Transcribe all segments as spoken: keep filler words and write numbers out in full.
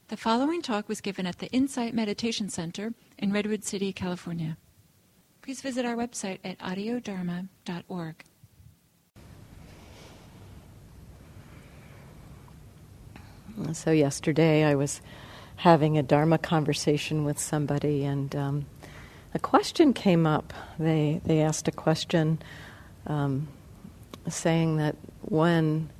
The following talk was given at the Insight Meditation Center in Redwood City, California. Please visit our website at audio dharma dot org. So yesterday I was having a Dharma conversation with somebody, and um, a question came up. They they asked a question um, saying that when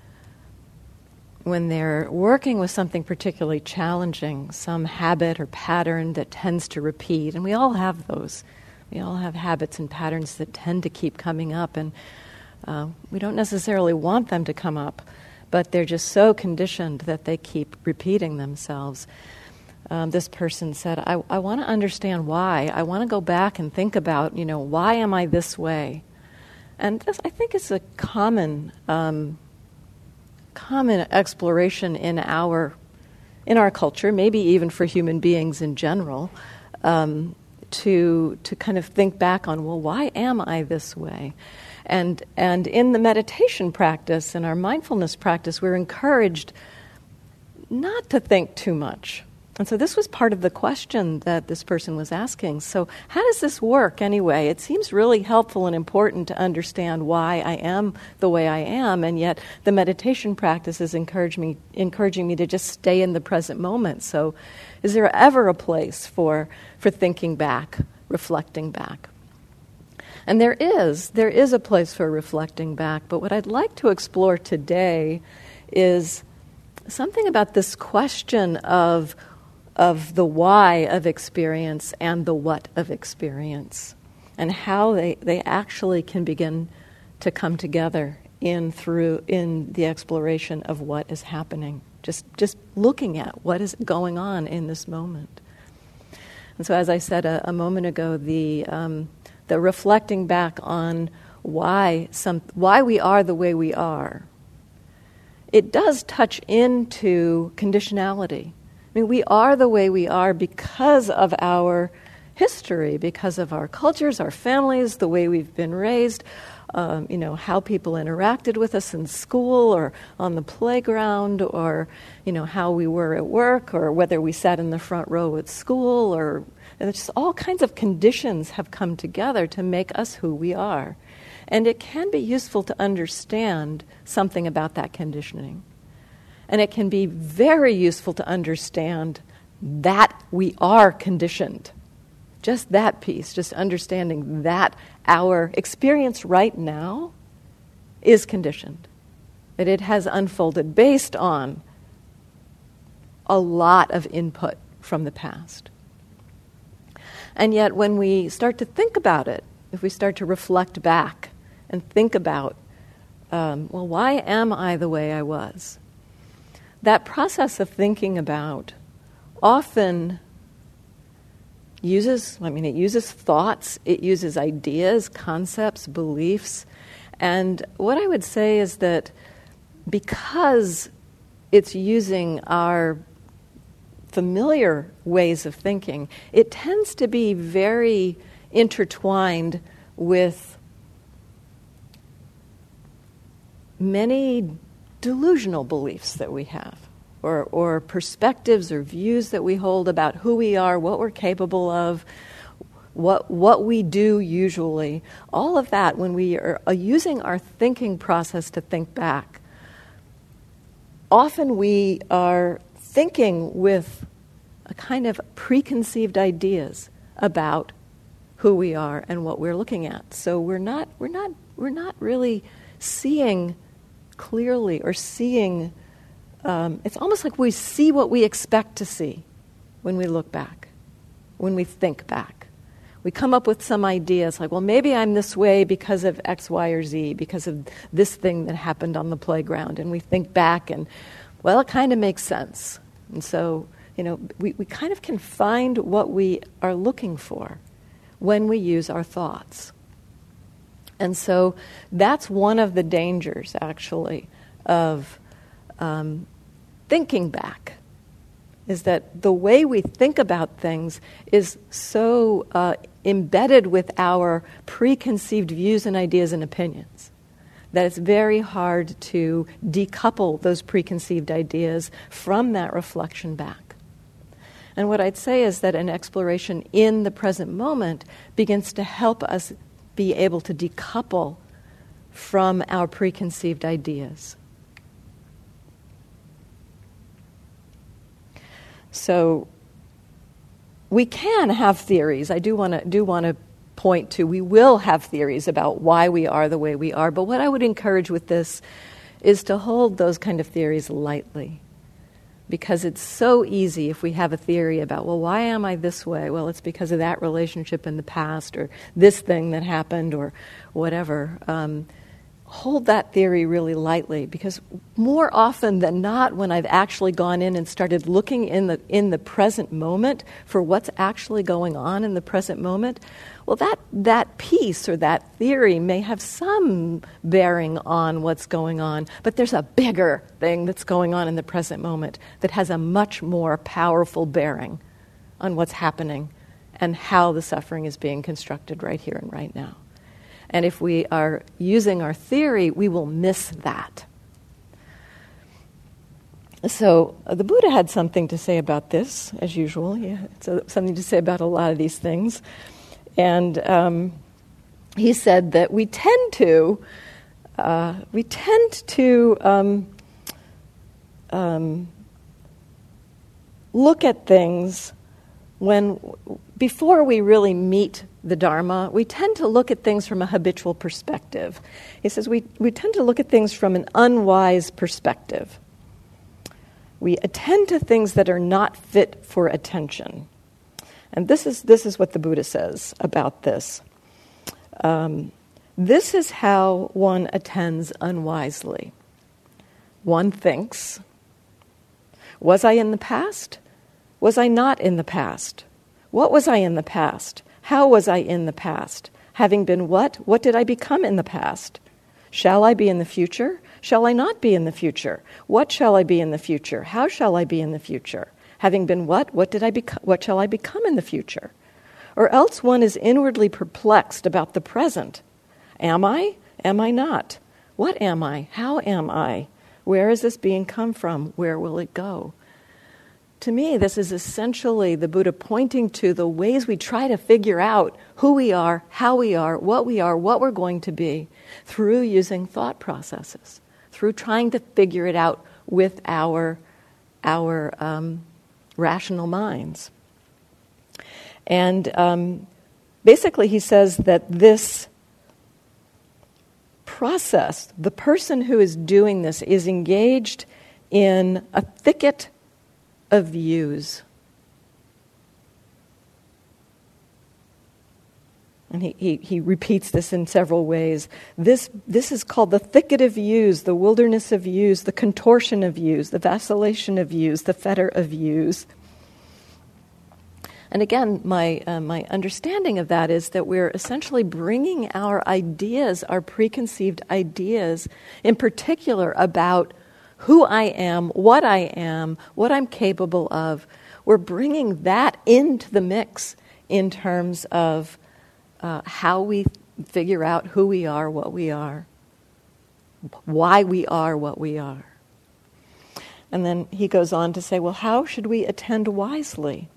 when they're working with something particularly challenging, some habit or pattern that tends to repeat, and we all have those. We all have habits and patterns that tend to keep coming up, and uh, we don't necessarily want them to come up, but they're just so conditioned that they keep repeating themselves. Um, this person said, I, I want to understand why. I want to go back and think about, you know, why am I this way? And this, I think, is a common um, common exploration in our in our culture, maybe even for human beings in general, um, to to kind of think back on, well, why am I this way? And and in the meditation practice, in our mindfulness practice, we're encouraged not to think too much. And so this was part of the question that this person was asking. So how does this work anyway? It seems really helpful and important to understand why I am the way I am, and yet the meditation practice is encouraging me, encouraging me to just stay in the present moment. So is there ever a place for, for thinking back, reflecting back? And there is. There is a place for reflecting back. But what I'd like to explore today is something about this question of of the why of experience and the what of experience, and how they, they actually can begin to come together in through in the exploration of what is happening. Just just looking at what is going on in this moment. And so, as I said a, a moment ago, the um, the reflecting back on why some why we are the way we are, it does touch into conditionality. I mean, we are the way we are because of our history, because of our cultures, our families, the way we've been raised, um, you know, how people interacted with us in school or on the playground, or, you know, how we were at work, or whether we sat in the front row at school, or and just all kinds of conditions have come together to make us who we are. And it can be useful to understand something about that conditioning. And it can be very useful to understand that we are conditioned. Just that piece, just understanding that our experience right now is conditioned. That it has unfolded based on a lot of input from the past. And yet when we start to think about it, if we start to reflect back and think about, um, well, why am I the way I was? That process of thinking about often uses, I mean, it uses thoughts, it uses ideas, concepts, beliefs. And what I would say is that because it's using our familiar ways of thinking, it tends to be very intertwined with many delusional beliefs that we have, or, or perspectives or views that we hold about who we are, what we're capable of, what what we do usually. All of that, when we are using our thinking process to think back, often we are thinking with a kind of preconceived ideas about who we are and what we're looking at. So we're not we're not we're not really seeing clearly or seeing, um, it's almost like we see what we expect to see when we look back, when we think back. We come up with some ideas like, well, maybe I'm this way because of X, Y, or Z, because of this thing that happened on the playground. And we think back and, well, it kind of makes sense. And so, you know, we, we kind of can find what we are looking for when we use our thoughts. And so that's one of the dangers, actually, of um, thinking back, is that the way we think about things is so uh, embedded with our preconceived views and ideas and opinions that it's very hard to decouple those preconceived ideas from that reflection back. And what I'd say is that an exploration in the present moment begins to help us be able to decouple from our preconceived ideas. So we can have theories. I do want to do want to point to we will have theories about why we are the way we are. But what I would encourage with this is to hold those kind of theories lightly. Because it's so easy if we have a theory about, well, why am I this way? Well, it's because of that relationship in the past or this thing that happened or whatever. Um, hold that theory really lightly, because more often than not, when I've actually gone in and started looking in the in the present moment for what's actually going on in the present moment, well, that that piece or that theory may have some bearing on what's going on, but there's a bigger thing that's going on in the present moment that has a much more powerful bearing on what's happening and how the suffering is being constructed right here and right now. And if we are using our theory, we will miss that. So uh, the Buddha had something to say about this, as usual. He had something to say about a lot of these things. And um, he said that we tend to, uh, we tend to um, um, look at things when, before we really meet the Dharma, we tend to look at things from a habitual perspective. He says we, we tend to look at things from an unwise perspective. We attend to things that are not fit for attention. And this is this is what the Buddha says about this. Um, this is how one attends unwisely. One thinks, was I in the past? Was I not in the past? What was I in the past? How was I in the past? Having been what? What did I become in the past? Shall I be in the future? Shall I not be in the future? What shall I be in the future? How shall I be in the future? Having been what? What did I become? What shall I become in the future? Or else one is inwardly perplexed about the present. Am I? Am I not? What am I? How am I? Where is this being come from? Where will it go? To me, this is essentially the Buddha pointing to the ways we try to figure out who we are, how we are, what we are, what we're going to be, through using thought processes, through trying to figure it out with our, our um, rational minds. And um, basically he says that this process, the person who is doing this is engaged in a thicket of views. And he, he, he repeats this in several ways. This, this is called the thicket of views, the wilderness of views, the contortion of views, the vacillation of views, the fetter of views. And again, my uh, my understanding of that is that we're essentially bringing our ideas, our preconceived ideas, in particular about who I am, what I am, what I'm capable of. We're bringing that into the mix in terms of uh, how we figure out who we are, what we are, why we are what we are. And then he goes on to say, well, how should we attend wisely?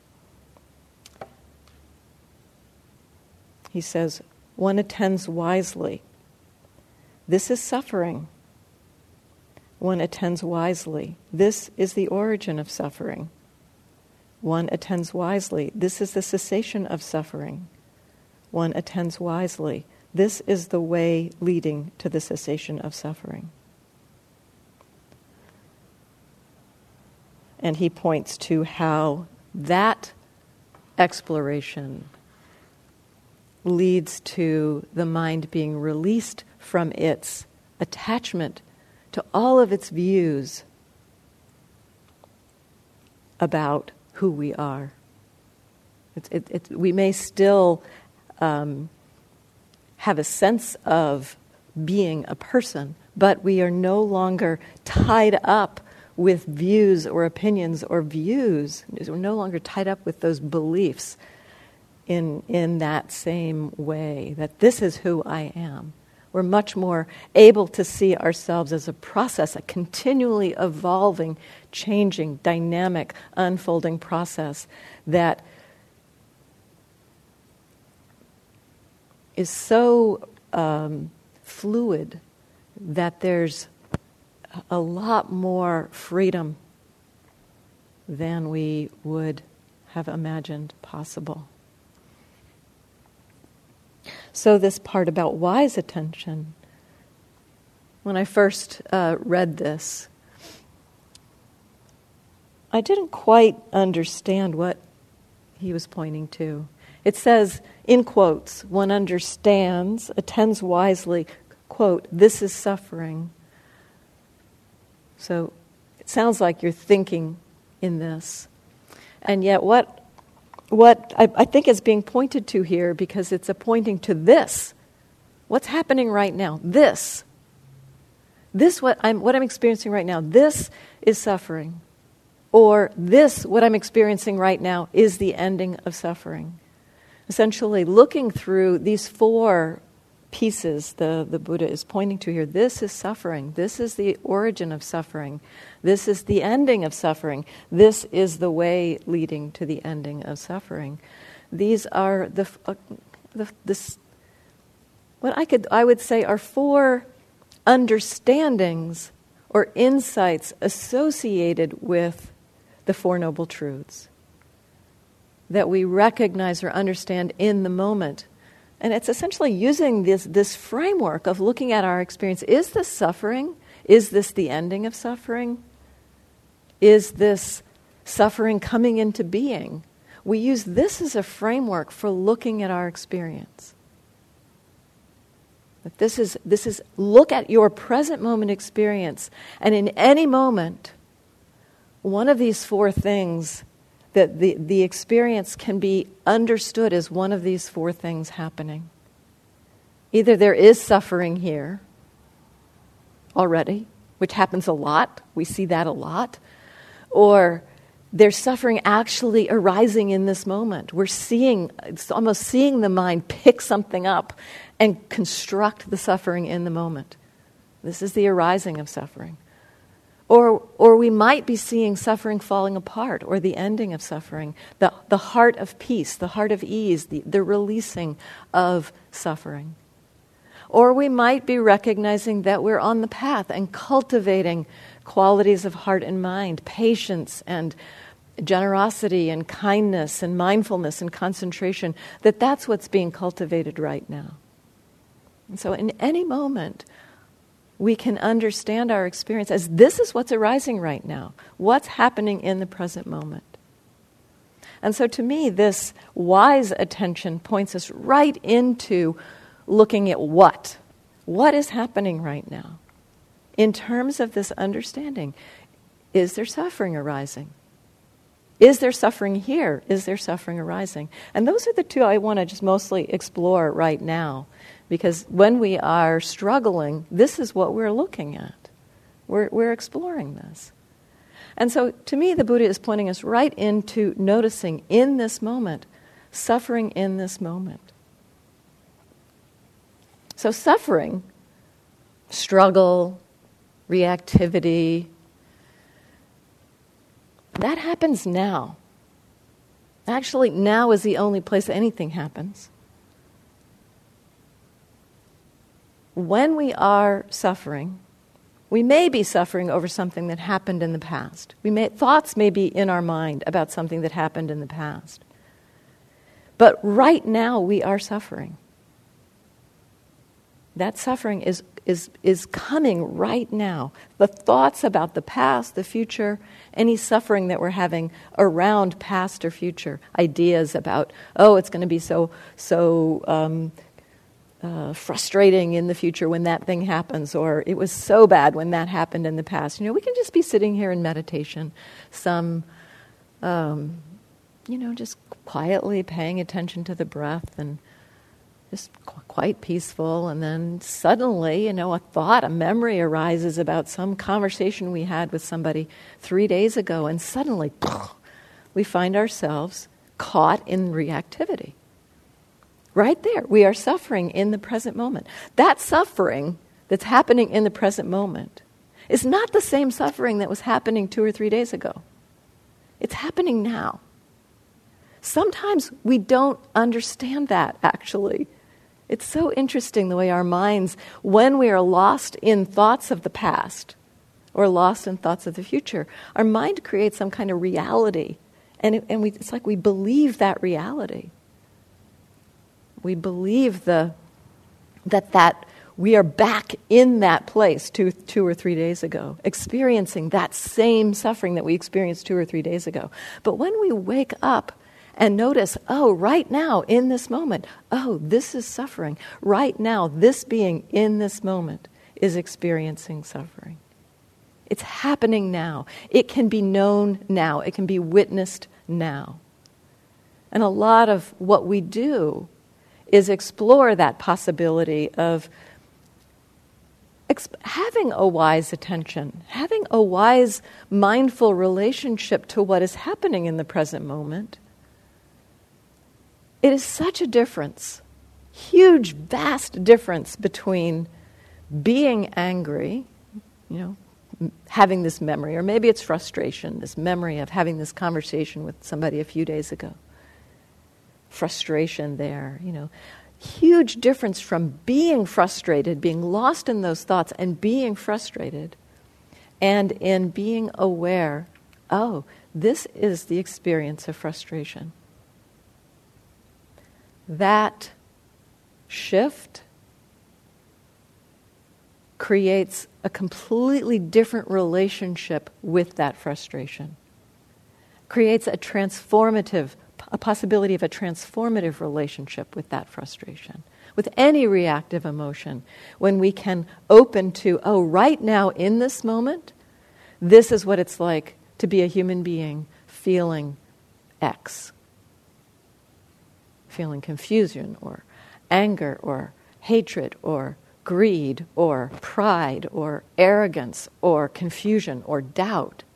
He says, one attends wisely. This is suffering. One attends wisely. This is the origin of suffering. One attends wisely. This is the cessation of suffering. One attends wisely. This is the way leading to the cessation of suffering. And he points to how that exploration leads to the mind being released from its attachment to all of its views about who we are. It's, it, it, we may still um, have a sense of being a person, but we are no longer tied up with views or opinions or views. We're no longer tied up with those beliefs in in that same way, that this is who I am. We're much more able to see ourselves as a process, a continually evolving, changing, dynamic, unfolding process that is so um, fluid that there's a lot more freedom than we would have imagined possible. So this part about wise attention, when I first uh, read this, I didn't quite understand what he was pointing to. It says, in quotes, one understands, attends wisely, quote, this is suffering. So it sounds like you're thinking in this. And yet what what I, I think is being pointed to here, because it's a pointing to this. What's happening right now? This. This what I'm what I'm experiencing right now. This is suffering. Or this, what I'm experiencing right now, is the ending of suffering. Essentially looking through these four pieces the, the Buddha is pointing to here. This is suffering. This is the origin of suffering. This is the ending of suffering. This is the way leading to the ending of suffering. These are the, uh, the this, what I could I would say are four understandings or insights associated with the Four Noble Truths that we recognize or understand in the moment. And it's essentially using this, this framework of looking at our experience. Is this suffering? Is this the ending of suffering? Is this suffering coming into being? We use this as a framework for looking at our experience. But this is, this is look at your present moment experience, and in any moment, one of these four things, that the, the experience can be understood as one of these four things happening. Either there is suffering here already, which happens a lot, we see that a lot, or there's suffering actually arising in this moment. We're seeing, it's almost seeing the mind pick something up and construct the suffering in the moment. This is the arising of suffering. Or or we might be seeing suffering falling apart, or the ending of suffering, the, the heart of peace, the heart of ease, the, the releasing of suffering. Or we might be recognizing that we're on the path and cultivating qualities of heart and mind, patience and generosity and kindness and mindfulness and concentration, that that's what's being cultivated right now. And so in any moment, we can understand our experience as this is what's arising right now, what's happening in the present moment. And so to me, this wise attention points us right into looking at what? What is happening right now? In terms of this understanding, is there suffering arising? Is there suffering here? Is there suffering arising? And those are the two I want to just mostly explore right now. Because when we are struggling, this is what we're looking at. We're, we're exploring this. And so to me, the Buddha is pointing us right into noticing in this moment, suffering in this moment. So suffering, struggle, reactivity, that happens now. Actually, now is the only place anything happens. When we are suffering, we may be suffering over something that happened in the past. We may, thoughts may be in our mind about something that happened in the past. But right now we are suffering. That suffering is, is, is coming right now. The thoughts about the past, the future, any suffering that we're having around past or future, ideas about, oh, it's going to be so, so um, uh, frustrating in the future when that thing happens, or it was so bad when that happened in the past. You know, we can just be sitting here in meditation, some, um, you know, just quietly paying attention to the breath and just qu- quite peaceful, and then suddenly, you know, a thought, a memory arises about some conversation we had with somebody three days ago, and suddenly we find ourselves caught in reactivity. Right there. We are suffering in the present moment. That suffering that's happening in the present moment is not the same suffering that was happening two or three days ago. It's happening now. Sometimes we don't understand that, actually. It's so interesting the way our minds, when we are lost in thoughts of the past or lost in thoughts of the future, our mind creates some kind of reality. And, it, and we, it's like we believe that reality. We believe the that that we are back in that place two, two or three days ago, experiencing that same suffering that we experienced two or three days ago. But when we wake up and notice, oh, right now, in this moment, oh, this is suffering. Right now, this being in this moment is experiencing suffering. It's happening now. It can be known now. It can be witnessed now. And a lot of what we do is explore that possibility of exp- having a wise attention, having a wise, mindful relationship to what is happening in the present moment. It is such a difference, huge, vast difference between being angry, you know, m- having this memory, or maybe it's frustration, this memory of having this conversation with somebody a few days ago. Frustration there, you know. Huge difference from being frustrated, being lost in those thoughts and being frustrated, and in being aware, oh, this is the experience of frustration. That shift creates a completely different relationship with that frustration. Creates a transformative, a possibility of a transformative relationship with that frustration. With any reactive emotion, when we can open to, oh, right now in this moment, this is what it's like to be a human being feeling X. Feeling confusion or anger or hatred or greed or pride or arrogance or confusion or doubt.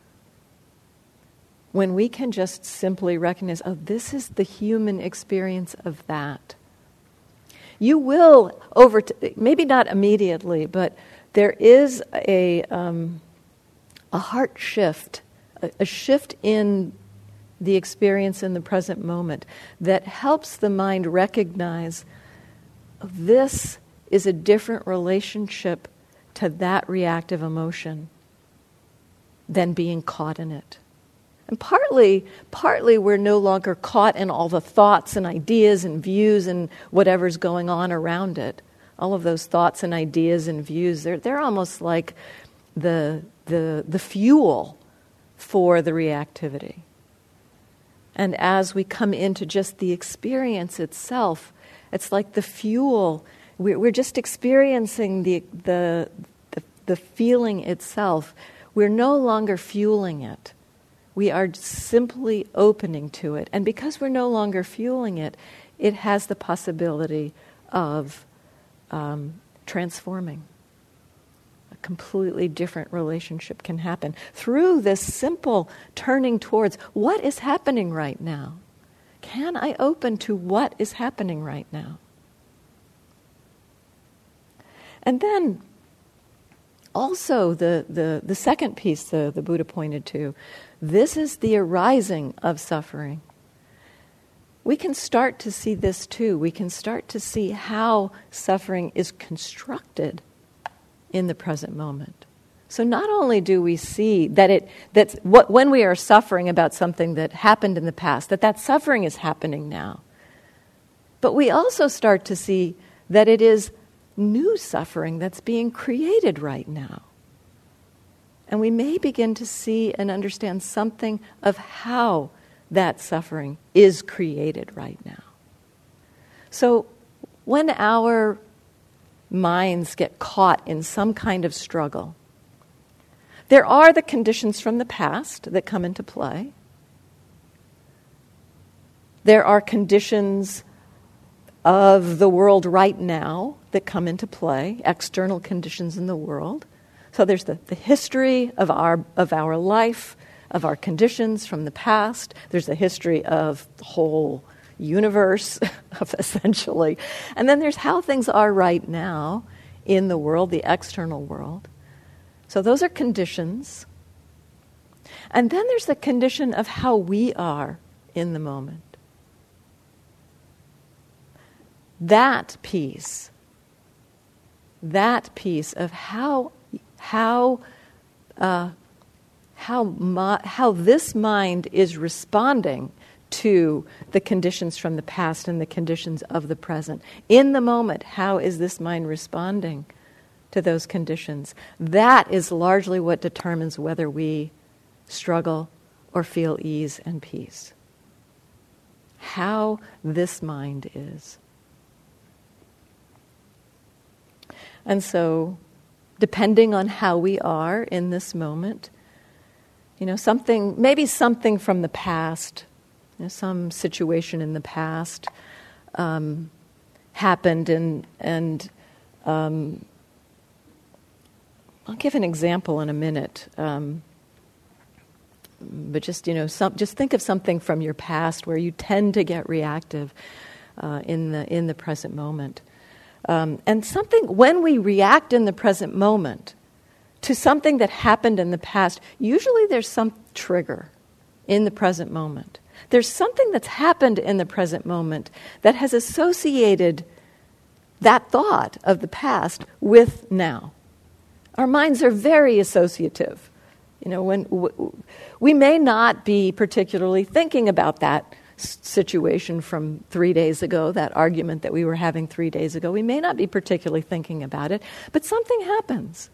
When we can just simply recognize, oh, this is the human experience of that. You will, over t- maybe not immediately, but there is a um, a heart shift, a, a shift in the experience in the present moment that helps the mind recognize this is a different relationship to that reactive emotion than being caught in it. And partly, partly we're no longer caught in all the thoughts and ideas and views and whatever's going on around it. All of those thoughts and ideas and views, they're, they're almost like the, the, the fuel for the reactivity. And as we come into just the experience itself, it's like the fuel. We're just experiencing the, the the the feeling itself. We're no longer fueling it. We are simply opening to it. And because we're no longer fueling it, it has the possibility of um, transforming. A completely different relationship can happen through this simple turning towards what is happening right now. Can I open to what is happening right now? And then also the, the, the second piece the, the Buddha pointed to, this is the arising of suffering. We can start to see this too. We can start to see how suffering is constructed in the present moment. So not only do we see that it that's what when we are suffering about something that happened in the past, that that suffering is happening now, but we also start to see that it is new suffering that's being created right now. And we may begin to see and understand something of how that suffering is created right now. So when our minds get caught in some kind of struggle, there are the conditions from the past that come into play. There are conditions of the world right now that come into play, external conditions in the world. So there's the, the history of our of our life, of our conditions from the past. There's the history of the whole universe, essentially. And then there's how things are right now in the world, the external world. So those are conditions. And then there's the condition of how we are in the moment. That piece, that piece of how how uh, how my, how this mind is responding to the conditions from the past and the conditions of the present. In the moment, how is this mind responding to those conditions? That is largely what determines whether we struggle or feel ease and peace. How this mind is. And so, depending on how we are in this moment, you know, something, maybe something from the past, you know, some situation in the past um, happened, and and um, I'll give an example in a minute. Um, but just you know, some, just think of something from your past where you tend to get reactive uh, in the in the present moment. Um, and something, when we react in the present moment to something that happened in the past, usually there's some trigger in the present moment. There's something that's happened in the present moment that has associated that thought of the past with now. Our minds are very associative. You know, when w- we may not be particularly thinking about that situation from three days ago, that argument that we were having three days ago. We may not be particularly thinking about it, but something happens.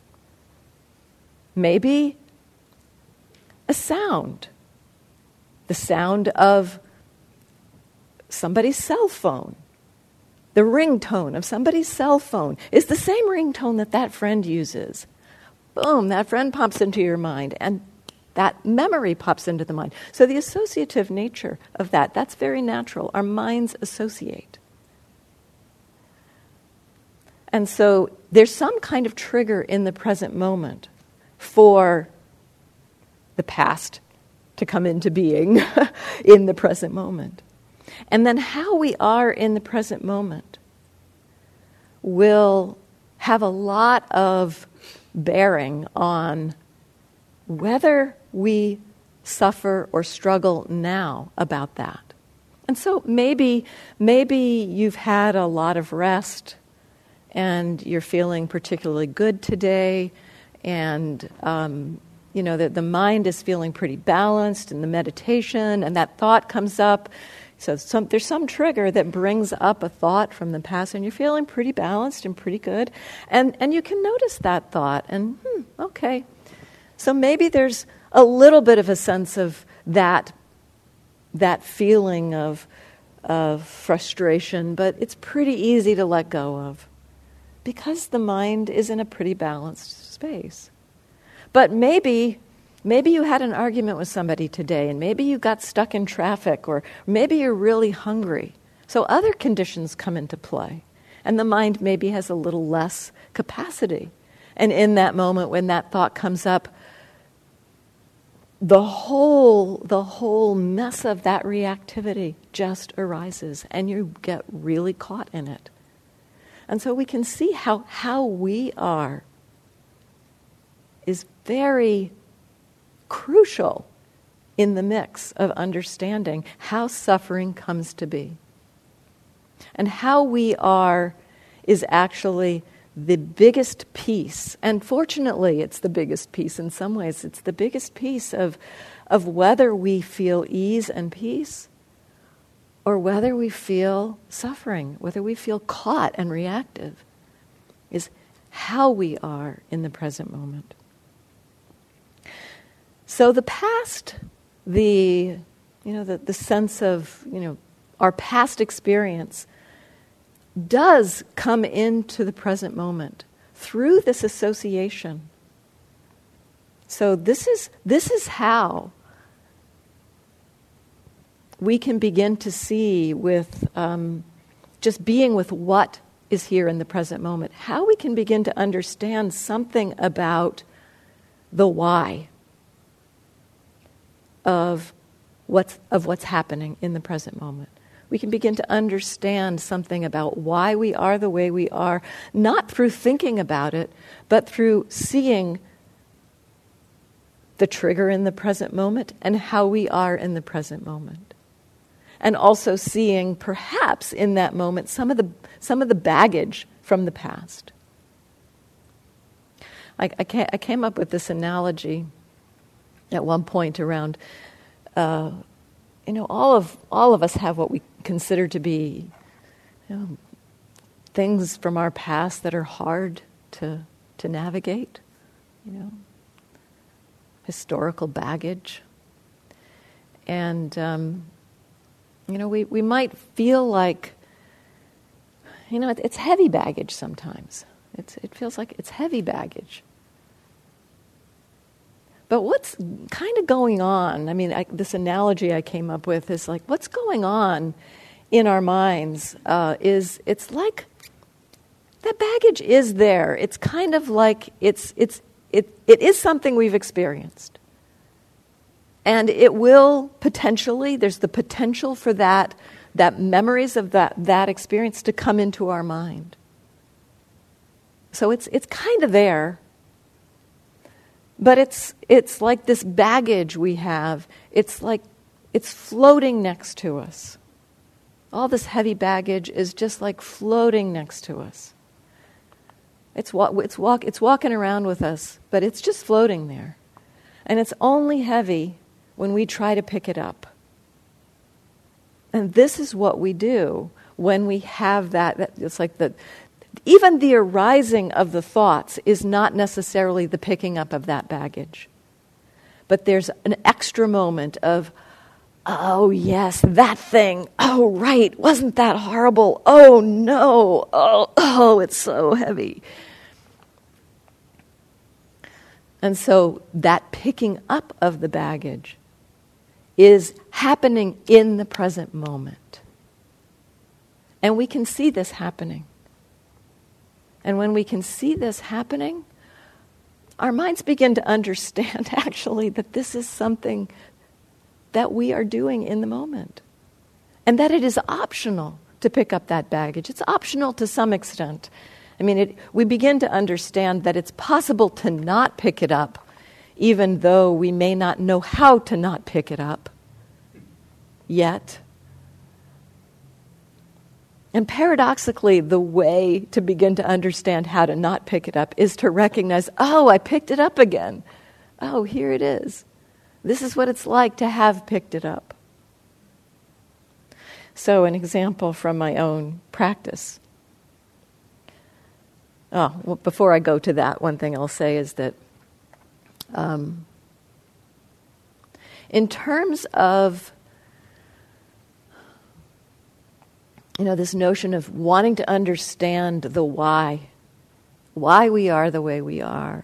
Maybe a sound. The sound of somebody's cell phone. The ringtone of somebody's cell phone is the same ringtone that that friend uses. Boom, that friend pops into your mind, and that memory pops into the mind. So the associative nature of that, that's very natural. Our minds associate. And so there's some kind of trigger in the present moment for the past to come into being in the present moment. And then how we are in the present moment will have a lot of bearing on whether we suffer or struggle now about that. And so maybe maybe you've had a lot of rest and you're feeling particularly good today, and um, you know that the mind is feeling pretty balanced in the meditation, and that thought comes up. So some, there's some trigger that brings up a thought from the past, and you're feeling pretty balanced and pretty good. And, and you can notice that thought, and hmm, okay. So maybe there's a little bit of a sense of that, that feeling of, of frustration, but it's pretty easy to let go of because the mind is in a pretty balanced space. But maybe, maybe you had an argument with somebody today, and maybe you got stuck in traffic, or maybe you're really hungry. So other conditions come into play, and the mind maybe has a little less capacity. And in that moment when that thought comes up, the whole the whole mess of that reactivity just arises, and you get really caught in it. And so we can see how how we are is very crucial in the mix of understanding how suffering comes to be. And how we are is actually the biggest piece, and fortunately it's the biggest piece in some ways. It's the biggest piece of, of whether we feel ease and peace or whether we feel suffering, whether we feel caught and reactive, is how we are in the present moment. So the past, the you know the, the sense of you know our past experience does come into the present moment through this association. So this is this is how we can begin to see with um, just being with what is here in the present moment, how we can begin to understand something about the why of what's of what's happening in the present moment. We can begin to understand something about why we are the way we are, not through thinking about it, but through seeing the trigger in the present moment and how we are in the present moment. And also seeing, perhaps in that moment, some of the some of the baggage from the past. I, I, ca- I came up with this analogy at one point around, uh, you know, all of all of us have what we consider to be, you know, things from our past that are hard to to navigate, you know, historical baggage, and um, you know, we we might feel like, you know, it, it's heavy baggage sometimes. It's it feels like it's heavy baggage. But what's kind of going on, I mean, I, this analogy I came up with is like, what's going on in our minds uh, is, it's like, that baggage is there. It's kind of like, it's it's it it is something we've experienced. And it will potentially, there's the potential for that, that memories of that, that experience to come into our mind. So it's it's kind of there. But it's it's like this baggage we have. It's like it's floating next to us. All this heavy baggage is just like floating next to us. It's wa- it's walk it's walking around with us, but it's just floating there. And it's only heavy when we try to pick it up. And this is what we do when we have that, that it's like the even the arising of the thoughts is not necessarily the picking up of that baggage. But there's an extra moment of, oh yes, that thing. Oh right, wasn't that horrible? Oh no, oh, oh, it's so heavy. And so that picking up of the baggage is happening in the present moment. And we can see this happening. And when we can see this happening, our minds begin to understand actually that this is something that we are doing in the moment. And that it is optional to pick up that baggage. It's optional to some extent. I mean, it, we begin to understand that it's possible to not pick it up, even though we may not know how to not pick it up yet. And paradoxically, the way to begin to understand how to not pick it up is to recognize, oh, I picked it up again. Oh, here it is. This is what it's like to have picked it up. So an example from my own practice. Oh, well, before I go to that, one thing I'll say is that um, in terms of You know, this notion of wanting to understand the why, why we are the way we are.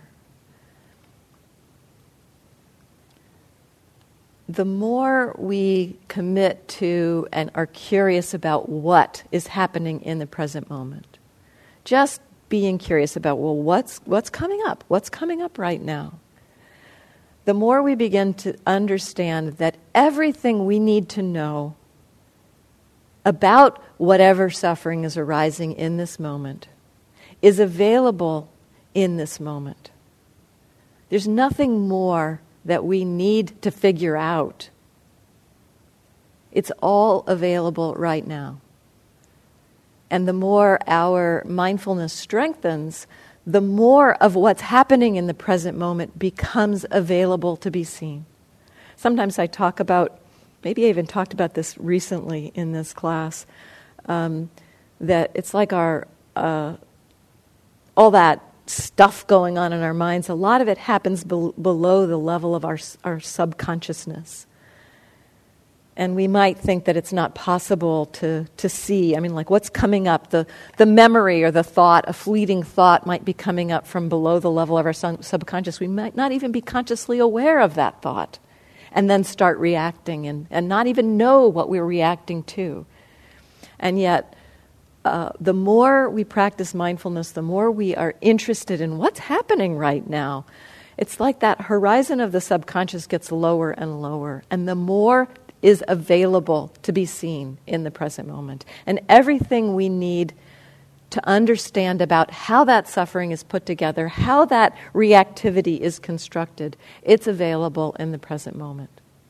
The more we commit to and are curious about what is happening in the present moment, just being curious about, well, what's what's coming up? What's coming up right now? The more we begin to understand that everything we need to know about whatever suffering is arising in this moment is available in this moment. There's nothing more that we need to figure out. It's all available right now. And the more our mindfulness strengthens, the more of what's happening in the present moment becomes available to be seen. Sometimes I talk about, maybe I even talked about this recently in this class, um, that it's like our, uh, all that stuff going on in our minds, a lot of it happens be- below the level of our, our subconsciousness. And we might think that it's not possible to, to see. I mean, like what's coming up, the, the memory or the thought, a fleeting thought might be coming up from below the level of our sub- subconscious. We might not even be consciously aware of that thought and then start reacting and, and not even know what we're reacting to. And yet, uh, the more we practice mindfulness, the more we are interested in what's happening right now. It's like that horizon of the subconscious gets lower and lower. And the more is available to be seen in the present moment. And everything we need to understand about how that suffering is put together, how that reactivity is constructed, it's available in the present moment.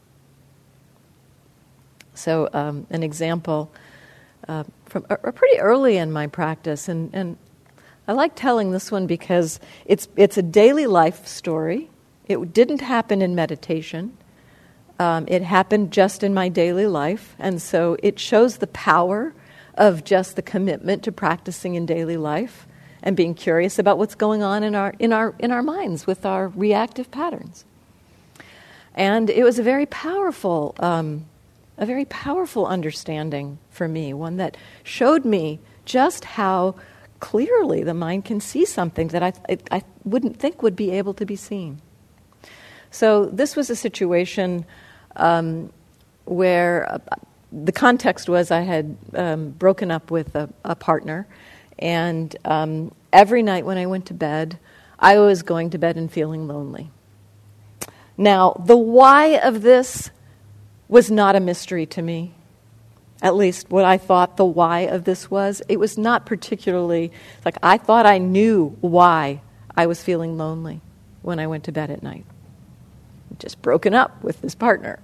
So um, an example uh, from uh, pretty early in my practice, and, and I like telling this one because it's it's a daily life story. It didn't happen in meditation. Um, it happened just in my daily life, and so it shows the power of just the commitment to practicing in daily life and being curious about what's going on in our in our in our minds with our reactive patterns. And it was a very powerful, um, a very powerful understanding for me, one that showed me just how clearly the mind can see something that I I, I wouldn't think would be able to be seen. So this was a situation um, where uh, the context was I had um, broken up with a, a partner, and um, every night when I went to bed, I was going to bed and feeling lonely. Now, the why of this was not a mystery to me. At least what I thought the why of this was. It was not particularly, like I thought I knew why I was feeling lonely when I went to bed at night. Just broken up with this partner.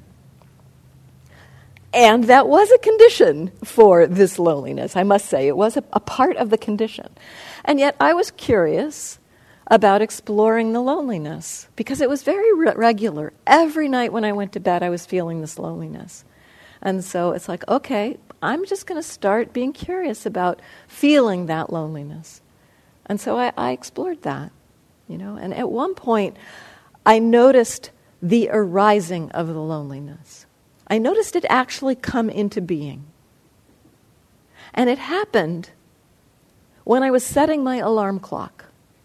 And that was a condition for this loneliness, I must say. It was a, a part of the condition. And yet I was curious about exploring the loneliness because it was very re- regular. Every night when I went to bed, I was feeling this loneliness. And so it's like, okay, I'm just going to start being curious about feeling that loneliness. And so I, I explored that, you know. And at one point, I noticed the arising of the loneliness. I noticed it actually come into being. And it happened when I was setting my alarm clock.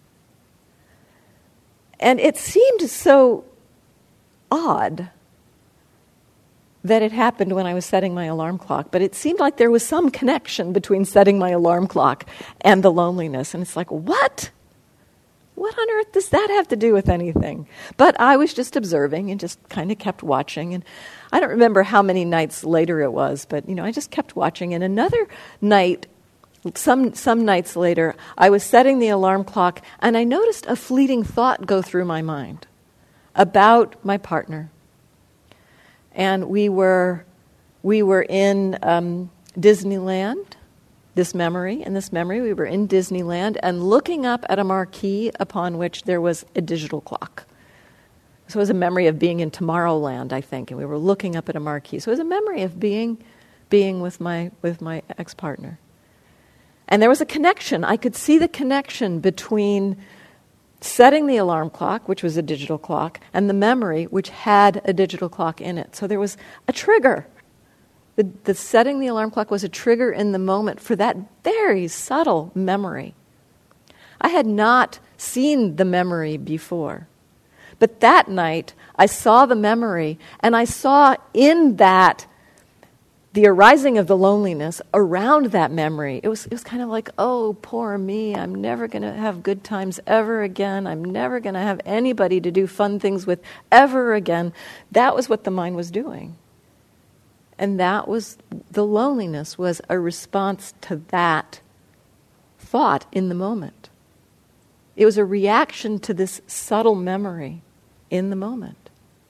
And it seemed so odd that it happened when I was setting my alarm clock, but it seemed like there was some connection between setting my alarm clock and the loneliness. And it's like, what? What on earth does that have to do with anything? But I was just observing and just kind of kept watching. And I don't remember how many nights later it was, but, you know, I just kept watching. And another night, some some nights later, I was setting the alarm clock, and I noticed a fleeting thought go through my mind about my partner. And we were we were in um, Disneyland. This memory, in this memory, we were in Disneyland and looking up at a marquee upon which there was a digital clock. So it was a memory of being in Tomorrowland, I think, and we were looking up at a marquee. So it was a memory of being being with my with my ex-partner. And there was a connection. I could see the connection between setting the alarm clock, which was a digital clock, and the memory, which had a digital clock in it. So there was a trigger. The, the setting the alarm clock was a trigger in the moment for that very subtle memory. I had not seen the memory before. But that night, I saw the memory, and I saw in that the arising of the loneliness around that memory. It was, it was kind of like, oh, poor me, I'm never going to have good times ever again. I'm never going to have anybody to do fun things with ever again. That was what the mind was doing. And that was, the loneliness was a response to that thought in the moment. It was a reaction to this subtle memory in the moment.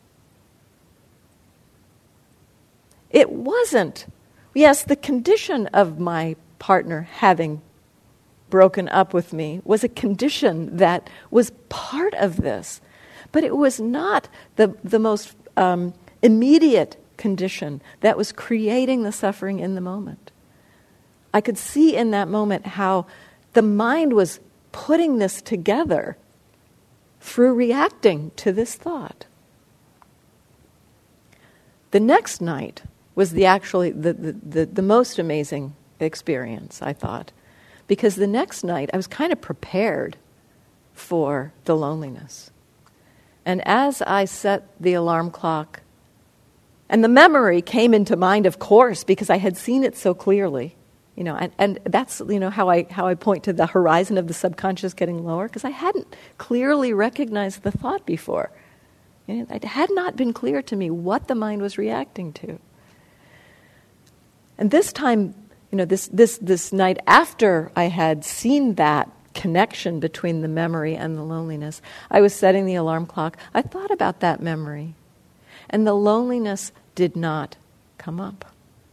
It wasn't, yes, the condition of my partner having broken up with me was a condition that was part of this, but it was not the, the most um, immediate condition that was creating the suffering in the moment. I could see in that moment how the mind was putting this together through reacting to this thought. The next night was the actually the, the, the, the most amazing experience, I thought, because the next night I was kind of prepared for the loneliness. And as I set the alarm clock, and the memory came into mind, of course, because I had seen it so clearly, you know, and, and that's, you know, how I how I point to the horizon of the subconscious getting lower, because I hadn't clearly recognized the thought before. You know, it had not been clear to me what the mind was reacting to. And this time, you know, this, this, this night after I had seen that connection between the memory and the loneliness, I was setting the alarm clock. I thought about that memory, and the loneliness did not come up.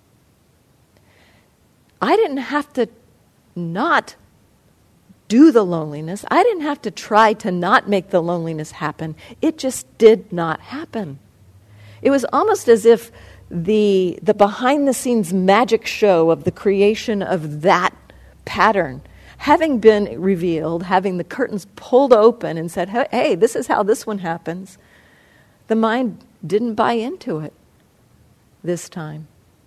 I didn't have to not do the loneliness. I didn't have to try to not make the loneliness happen. It just did not happen. It was almost as if the, the behind-the-scenes magic show of the creation of that pattern, having been revealed, having the curtains pulled open and said, hey, this is how this one happens, the mind didn't buy into it this time.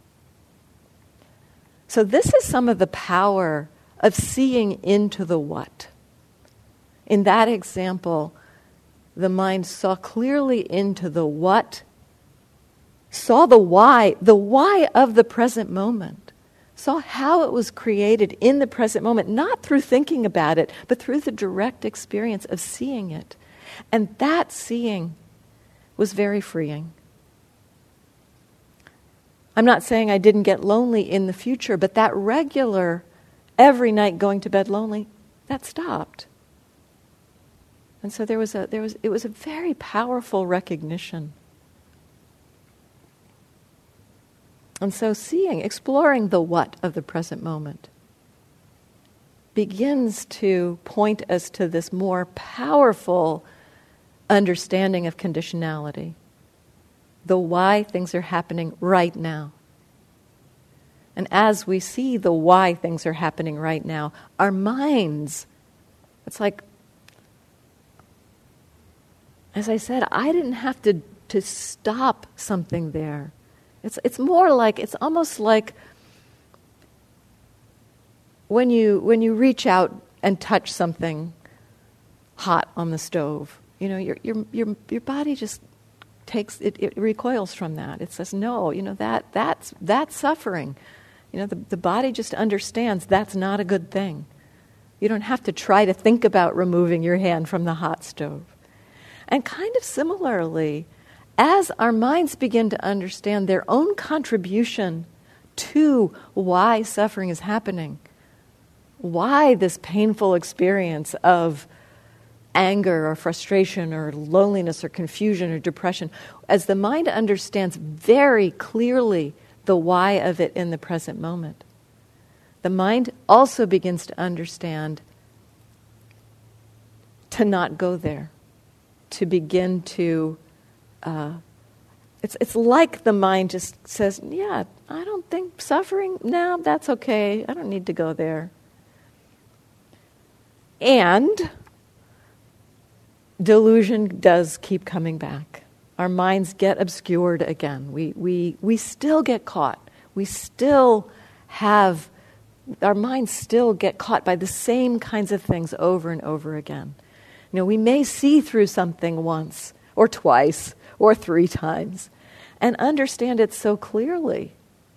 So this is some of the power of seeing into the what. In that example, the mind saw clearly into the what, saw the why, the why of the present moment, saw how it was created in the present moment, not through thinking about it, but through the direct experience of seeing it. And that seeing was very freeing. I'm not saying I didn't get lonely in the future, but that regular, every night going to bed lonely, that stopped. And so there was a there was it was a very powerful recognition. And so seeing, exploring the what of the present moment begins to point us to this more powerful understanding of conditionality. The why things are happening right now. And as we see the why things are happening right now, our minds, it's like, as I said, I didn't have to, to stop something there. It's it's more like, it's almost like when you when you reach out and touch something hot on the stove, you know, your your your your body just takes it, it recoils from that. It says, no, you know, that that's that's suffering. You know, the, the body just understands that's not a good thing. You don't have to try to think about removing your hand from the hot stove. And kind of similarly, as our minds begin to understand their own contribution to why suffering is happening, why this painful experience of anger or frustration or loneliness or confusion or depression, as the mind understands very clearly the why of it in the present moment, the mind also begins to understand to not go there, to begin to, uh, it's it's like the mind just says, yeah, I don't think suffering, no, that's okay, I don't need to go there. And delusion does keep coming back. Our minds get obscured again. We we we still get caught. We still have, our minds still get caught by the same kinds of things over and over again. You know, we may see through something once or twice or three times and understand it so clearly.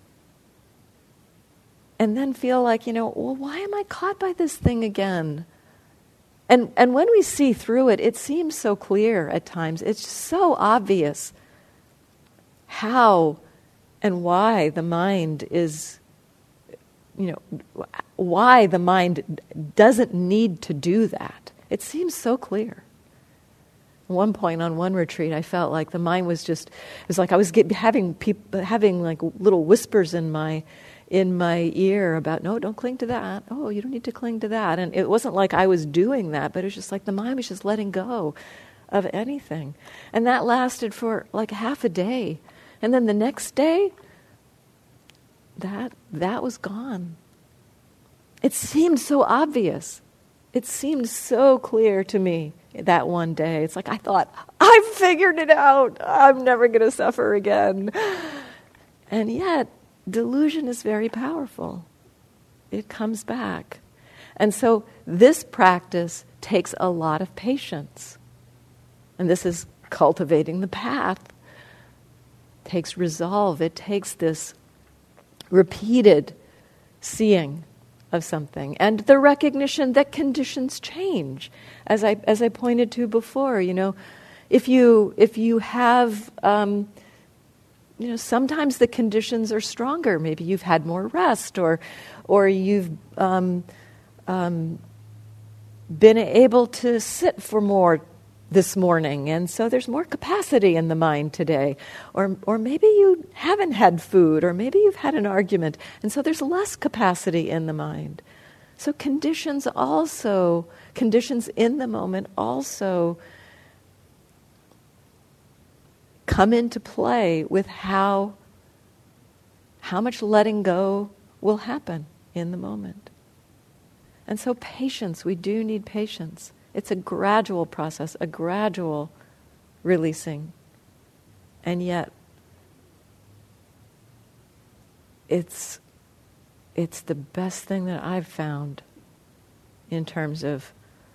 And then feel like, you know, well, why am I caught by this thing again? And and when we see through it, it seems so clear at times. It's so obvious how and why the mind is, you know, why the mind doesn't need to do that. It seems so clear. At one point on one retreat, I felt like the mind was just, it was like I was get, having people, having like little whispers in my in my ear about, no, don't cling to that. Oh, you don't need to cling to that. And it wasn't like I was doing that, but it was just like the mind was just letting go of anything. And that lasted for like half a day. And then the next day, that that was gone. It seemed so obvious. It seemed so clear to me that one day. It's like I thought, I've figured it out. I'm never going to suffer again. And yet, delusion is very powerful. It comes back. And so this practice takes a lot of patience. And this is cultivating the path. It takes resolve. It takes this repeated seeing of something and the recognition that conditions change. As I as I pointed to before, you know, if you if you have um, you know, sometimes the conditions are stronger. Maybe you've had more rest, or, or you've um, um, been able to sit for more this morning, and so there's more capacity in the mind today. Or, or maybe you haven't had food, or maybe you've had an argument, and so there's less capacity in the mind. So conditions also, conditions in the moment also come into play with how, how much letting go will happen in the moment. And so patience, we do need patience. It's a gradual process, a gradual releasing. And yet, it's it's the best thing that I've found in terms of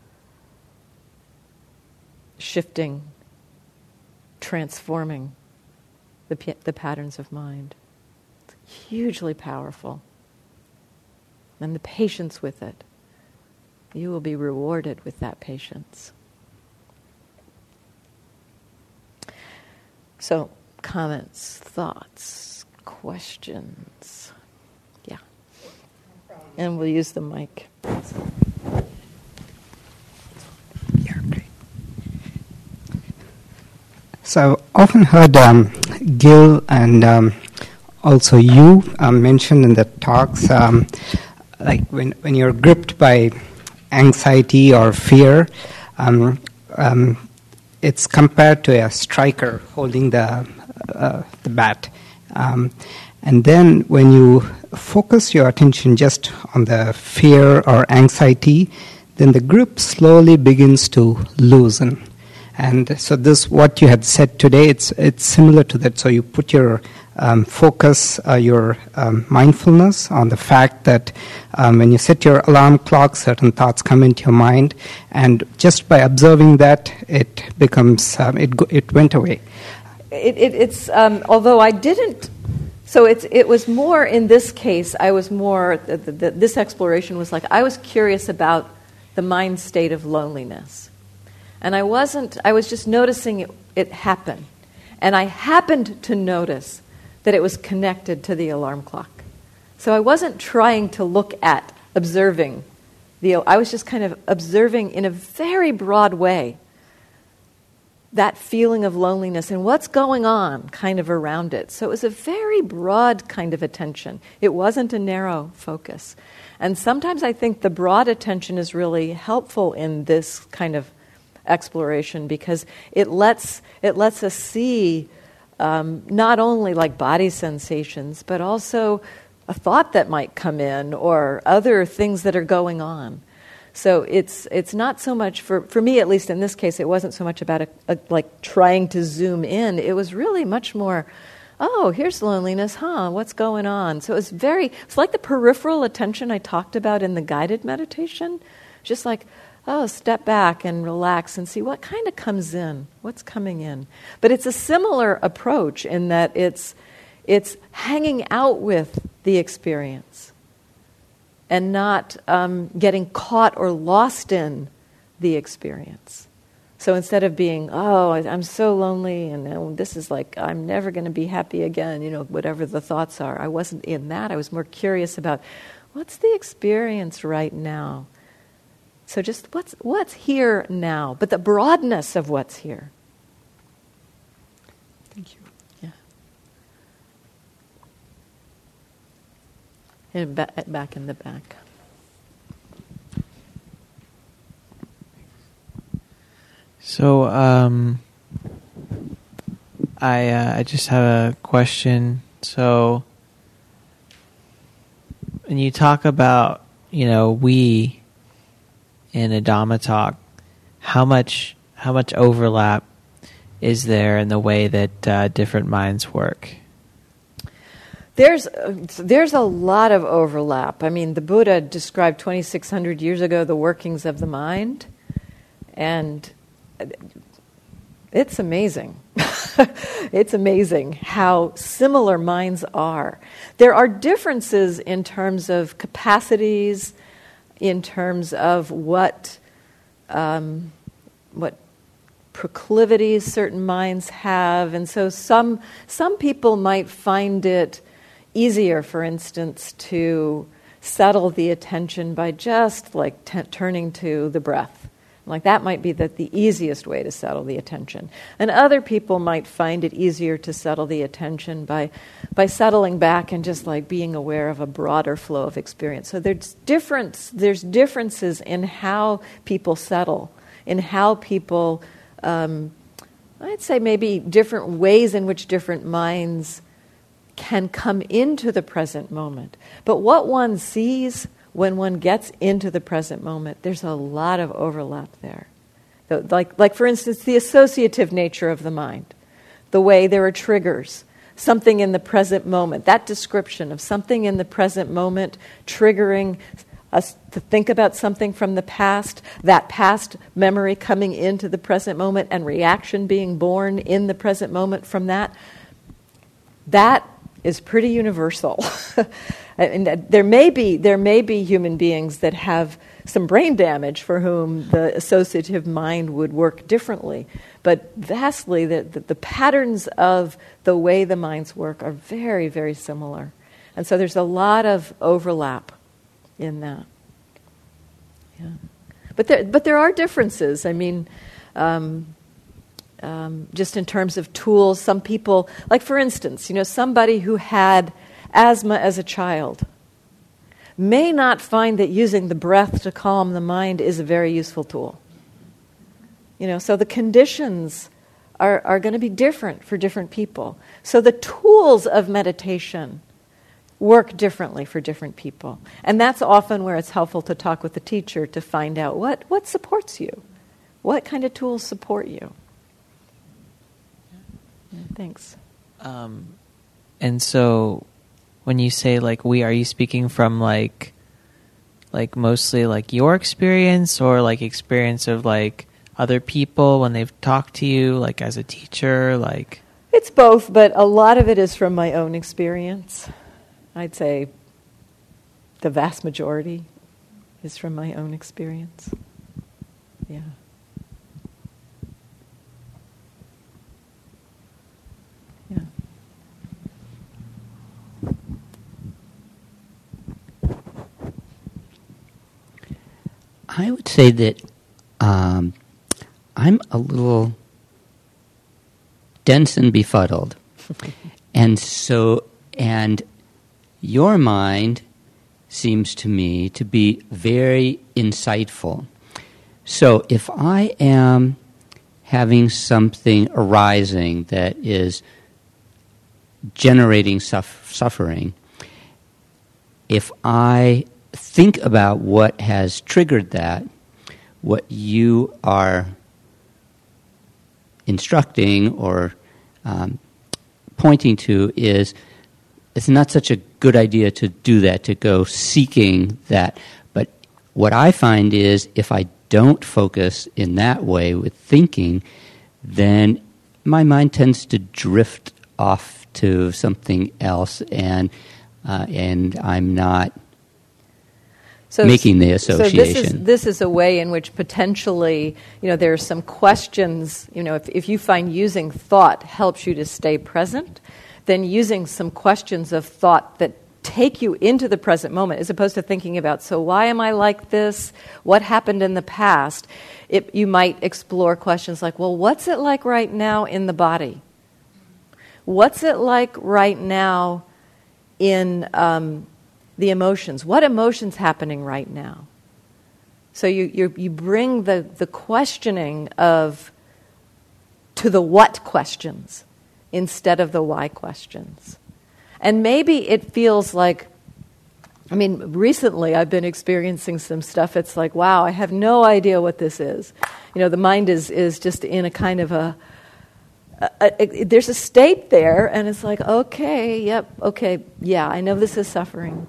shifting, transforming the p- the patterns of mind. It's hugely powerful. And the patience with it. You will be rewarded with that patience. So, comments, thoughts, questions. Yeah. And we'll use the mic. Yeah, great. So I've often heard um, Gil and um, also you um, mentioned in the talks, um, like when, when you're gripped by anxiety or fear, um, um, it's compared to a striker holding the uh, the bat. Um, and then when you focus your attention just on the fear or anxiety, then the grip slowly begins to loosen. And so this, what you had said today, it's it's similar to that. So you put your um, focus, uh, your um, mindfulness on the fact that um, when you set your alarm clock, certain thoughts come into your mind, and just by observing that, it becomes um, it go, it went away. It, it, it's um, although I didn't. So it's it was more in this case. I was more the, the, the, this exploration was like I was curious about the mind state of loneliness. And I wasn't, I was just noticing it, it happen. And I happened to notice that it was connected to the alarm clock. So I wasn't trying to look at observing the, I was just kind of observing in a very broad way that feeling of loneliness and what's going on kind of around it. So it was a very broad kind of attention. It wasn't a narrow focus. And sometimes I think the broad attention is really helpful in this kind of exploration because it lets it lets us see um, not only like body sensations, but also a thought that might come in or other things that are going on. So it's it's not so much for for me, at least in this case, it wasn't so much about a, a, like trying to zoom in. It was really much more, oh, here's loneliness, huh? What's going on? So it was very it's like the peripheral attention I talked about in the guided meditation, just like, oh, step back and relax and see what kind of comes in, what's coming in. But it's a similar approach in that it's it's hanging out with the experience and not um, getting caught or lost in the experience. So instead of being, oh, I'm so lonely and oh, this is like, I'm never going to be happy again, you know, whatever the thoughts are, I wasn't in that. I was more curious about what's the experience right now. So just what's what's here now, but the broadness of what's here. Thank you. Yeah. And ba- back in the back. So um, I uh, I just have a question. So when you talk about, you know, we in a Dhamma talk, how much how much overlap is there in the way that uh, different minds work? There's uh, there's a lot of overlap. I mean, the Buddha described twenty-six hundred years ago the workings of the mind, and it's amazing. It's amazing how similar minds are. There are differences in terms of capacities, in terms of what um, what proclivities certain minds have. And so some some people might find it easier, for instance, to settle the attention by just like t- turning to the breath. Like that might be the, the easiest way to settle the attention. And other people might find it easier to settle the attention by by settling back and just like being aware of a broader flow of experience. So there's difference, there's differences in how people settle, in how people, um, I'd say maybe different ways in which different minds can come into the present moment. But what one sees when one gets into the present moment, there's a lot of overlap there. The, like, like, for instance, the associative nature of the mind, the way there are triggers, something in the present moment, that description of something in the present moment triggering us to think about something from the past, that past memory coming into the present moment and reaction being born in the present moment from that, that is pretty universal. And there may be there may be human beings that have some brain damage for whom the associative mind would work differently. But vastly, the, the, the patterns of the way the minds work are very, very similar. And so there's a lot of overlap in that. Yeah. But there, but there are differences. I mean, um, um, just in terms of tools, some people, like for instance, you know, somebody who had asthma as a child may not find that using the breath to calm the mind is a very useful tool. You know, so the conditions are, are going to be different for different people. So the tools of meditation work differently for different people. And that's often where it's helpful to talk with the teacher to find out what, what supports you. What kind of tools support you? Yeah, thanks. Um, and so when you say like we, are you speaking from like like mostly like your experience or like experience of like other people when they've talked to you, like as a teacher? Like it's both, but a lot of it is from my own experience. I'd say the vast majority is from my own experience. Yeah. Yeah. I would say that um, I'm a little dense and befuddled. and so, and your mind seems to me to be very insightful. So if I am having something arising that is generating suff- suffering, if I think about what has triggered that, what you are instructing or um, pointing to is it's not such a good idea to do that, to go seeking that. But what I find is if I don't focus in that way with thinking, then my mind tends to drift off to something else, and uh, and I'm not So, making the association. So this is, this is a way in which potentially, you know, there are some questions, you know, if, if you find using thought helps you to stay present, then using some questions of thought that take you into the present moment as opposed to thinking about, so why am I like this? What happened in the past? It, you might explore questions like, well, what's it like right now in the body? What's it like right now in Um, the emotions? What emotions happening right now? So you you you bring the, the questioning of to the what questions instead of the why questions. And maybe it feels like, I mean, recently I've been experiencing some stuff. It's like, wow, I have no idea what this is. You know, the mind is, is just in a kind of a, a, a, a there's a state there, and it's like, okay, yep, okay, yeah, I know this is suffering.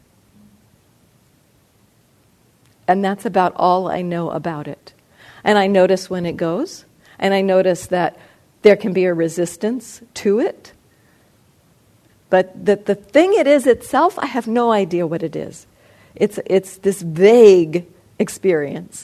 And that's about all I know about it. And I notice when it goes, and I notice that there can be a resistance to it. But the, the thing it is itself, I have no idea what it is. It's, it's this vague experience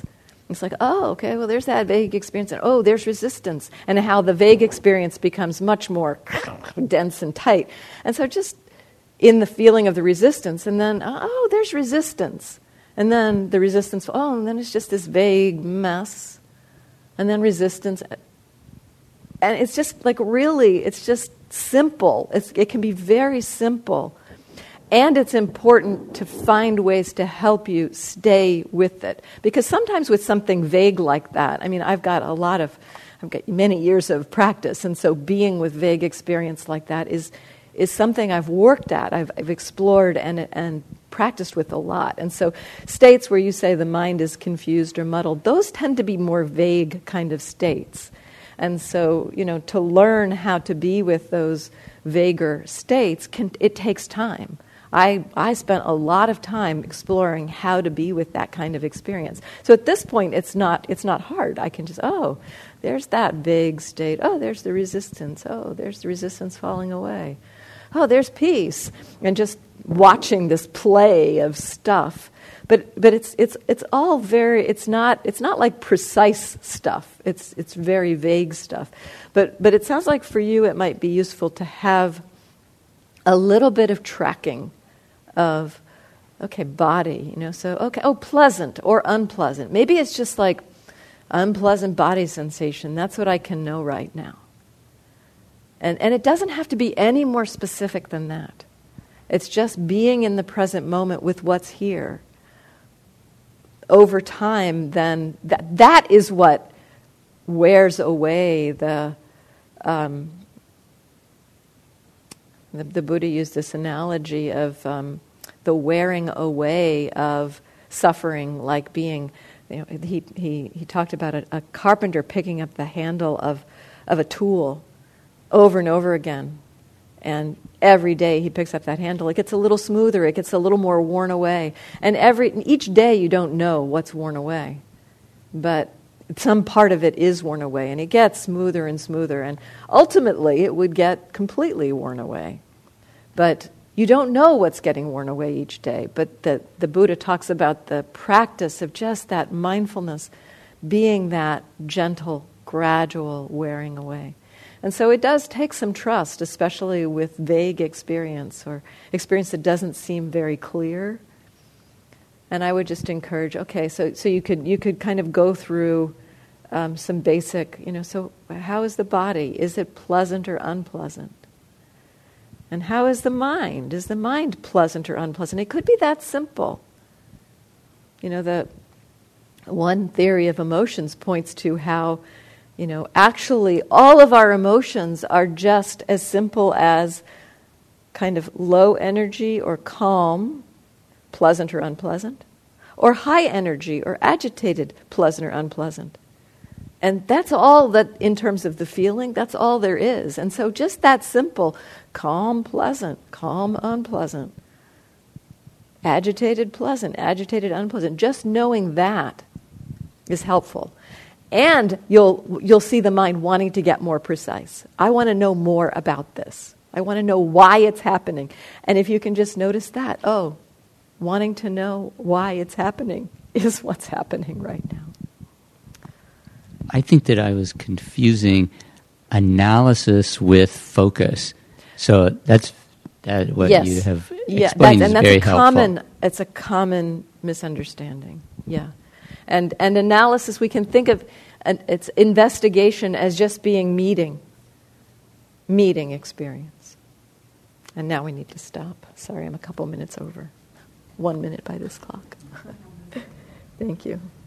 It's like, oh, okay, well, there's that vague experience, and oh, there's resistance, and how the vague experience becomes much more dense and tight. And so just in the feeling of the resistance, and then, oh, there's resistance. And then the resistance, oh, and then it's just this vague mess. And then resistance. And it's just like really, it's just simple. It's, it can be very simple. And it's important to find ways to help you stay with it. Because sometimes with something vague like that, I mean, I've got a lot of, I've got many years of practice, and so being with vague experience like that is is something I've worked at, I've, I've explored and and practiced with a lot. And so states where you say the mind is confused or muddled, those tend to be more vague kind of states. And so, you know, to learn how to be with those vaguer states, can, it takes time. I, I spent a lot of time exploring how to be with that kind of experience. So at this point, it's not it's not hard. I can just, oh, there's that vague state. Oh, there's the resistance. Oh, there's the resistance falling away. Oh, there's peace. And just watching this play of stuff. But but it's it's it's all very it's not it's not like precise stuff. It's it's very vague stuff. But but it sounds like for you it might be useful to have a little bit of tracking of, okay, body, you know, so, okay, oh, pleasant or unpleasant. Maybe it's just like unpleasant body sensation. That's what I can know right now. And and it doesn't have to be any more specific than that. It's just being in the present moment with what's here. Over time, then, that that is what wears away the... Um, The, the Buddha used this analogy of um, the wearing away of suffering, like being, you know, he, he, he talked about a, a carpenter picking up the handle of, of a tool over and over again. And every day he picks up that handle. It gets a little smoother, it gets a little more worn away. And every each day you don't know what's worn away. But some part of it is worn away, and it gets smoother and smoother, and ultimately it would get completely worn away. But you don't know what's getting worn away each day. But the, the Buddha talks about the practice of just that mindfulness being that gentle, gradual wearing away. And so it does take some trust, especially with vague experience or experience that doesn't seem very clear. And I would just encourage, okay, so so you could you could kind of go through um, some basic, you know, so how is the body? Is it pleasant or unpleasant? And how is the mind? Is the mind pleasant or unpleasant? It could be that simple. You know, the one theory of emotions points to how, you know, actually all of our emotions are just as simple as kind of low energy or calm, pleasant or unpleasant, or high energy or agitated, pleasant or unpleasant. And that's all that, in terms of the feeling, that's all there is. And so just that simple, calm, pleasant, calm, unpleasant, agitated, pleasant, agitated, unpleasant, just knowing that is helpful. And you'll you'll see the mind wanting to get more precise. I want to know more about this. I want to know why it's happening. And if you can just notice that, oh, wanting to know why it's happening is what's happening right now. I think that I was confusing analysis with focus. So that's that what yes. you have yeah, explained that's, is and that's very a common, helpful. It's a common misunderstanding. Yeah, and and analysis we can think of an, it's investigation as just being meeting, meeting experience. And now we need to stop. Sorry, I'm a couple minutes over. One minute by this clock. Thank you.